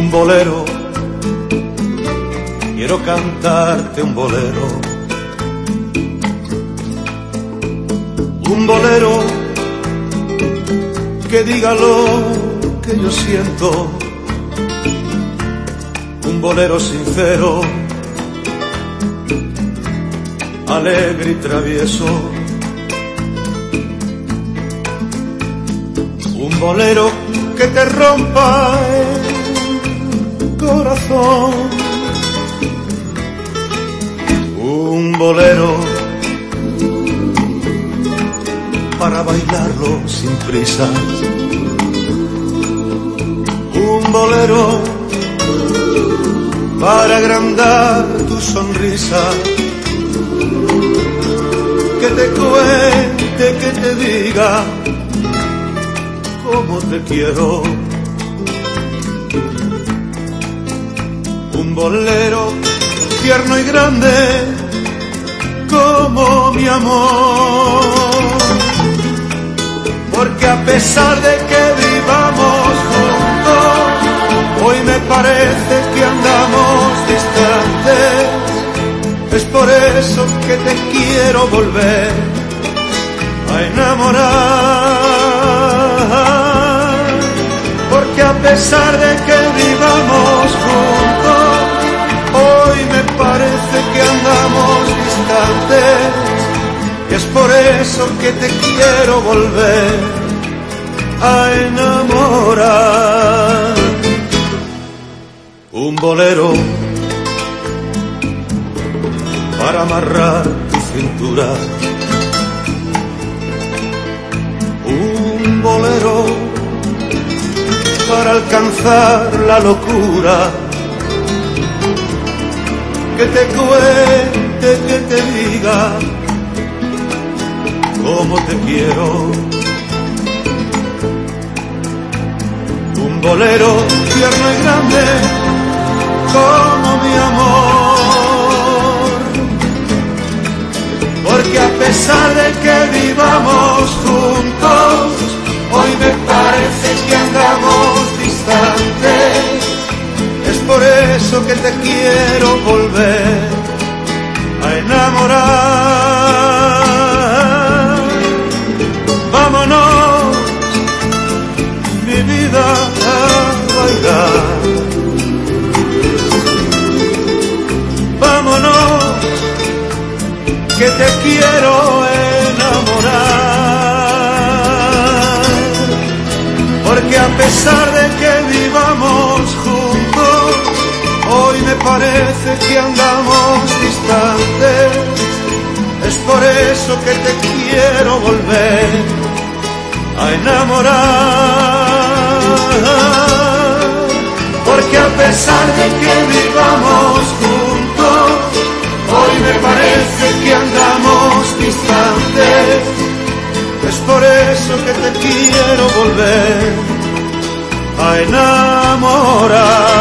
Un bolero, quiero cantarte un bolero. Un bolero que diga lo que yo siento. Un bolero sincero, alegre y travieso. Un bolero que te rompa el corazón. Un bolero para bailarlo sin prisa. Un bolero para agrandar tu sonrisa. Que te cuente, que te diga cómo te quiero. Un bolero tierno y grande como mi amor. Porque a pesar de que vivamos juntos, hoy me parece que andamos distantes. Es por eso que te quiero volver a enamorar. Porque a pesar de que vivamos juntos, hoy me parece que andamos distantes. Y es por eso que te quiero volver a enamorar. Un bolero para amarrar tu cintura. Un bolero para alcanzar la locura. Que te cuente, que te diga cómo te quiero. Un bolero tierno y grande como mi amor. Porque a pesar de que vivamos juntos, hoy me parece que andamos distantes. Es por eso que te quiero volver a enamorar. Vámonos, mi vida, a bailar. Vámonos, que te quiero enamorar. Porque a pesar de que vivamos juntos, hoy me parece que andamos distantes. Es por eso que te quiero volver a enamorar. Porque a pesar de que vivamos juntos, hoy me parece que andamos distantes. Es por eso que te quiero volver a enamorar.